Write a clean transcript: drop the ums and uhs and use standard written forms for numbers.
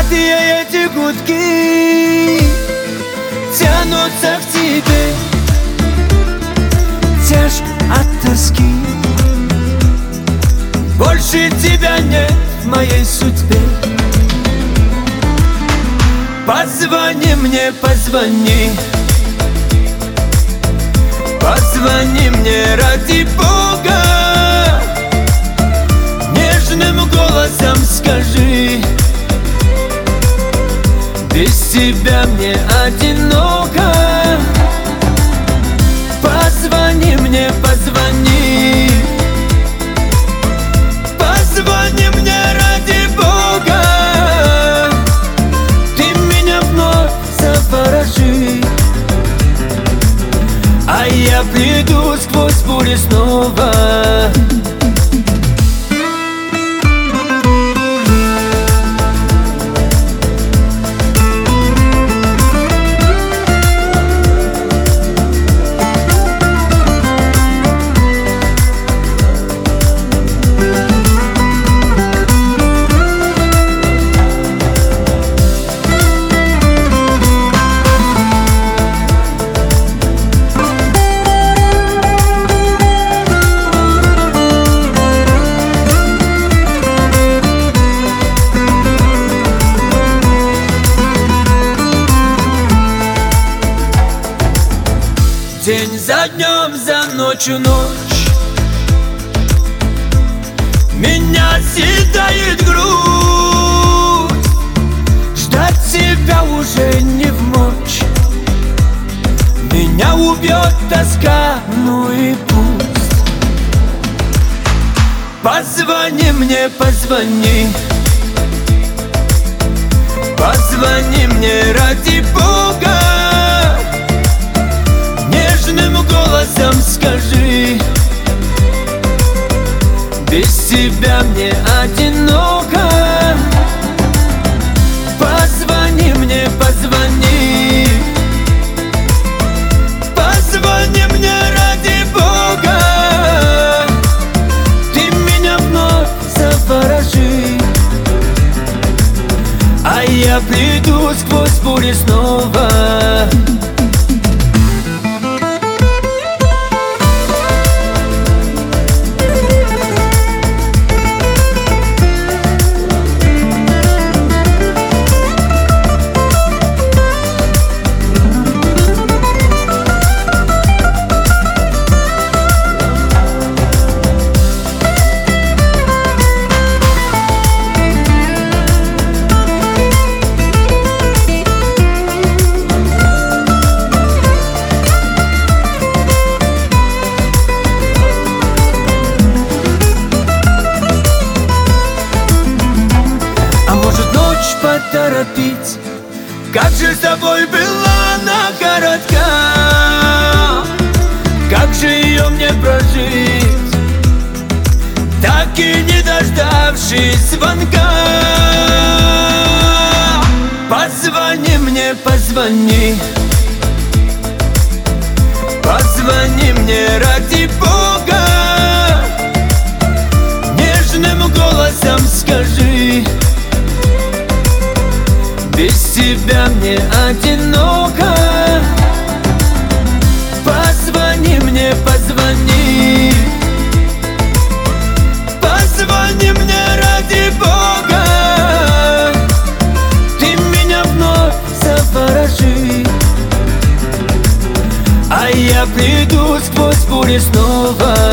Сладкие эти гудки тянутся к тебе, тяжк от тоски. Больше тебя нет в моей судьбе. Позвони мне, позвони. Позвони мне ради Бога. Нежным голосом скажи: без тебя мне одиноко. Позвони мне, позвони. Позвони мне ради Бога. Ты меня вновь заворожи, а я приду сквозь бури снова. День за днем, за ночью ночь, меня съедает грусть. Ждать тебя уже не вмочь, меня убьет тоска, ну и пусть. Позвони мне, позвони. Позвони мне ради Бога. Нежным голосом скажи: без тебя мне одиноко. Позвони мне, позвони. Позвони мне ради Бога. Ты меня вновь заворожи, а я приду сквозь бури снова. Поторопить, как же с тобой была на коротка, как же ее мне прожить, так и не дождавшись звонка. Позвони мне, позвони. Позвони мне ради Бога. Нежным голосом скажи: без тебя мне одиноко. Позвони мне, позвони. Позвони мне ради Бога. Ты меня вновь заворожи, а я приду сквозь бури снова.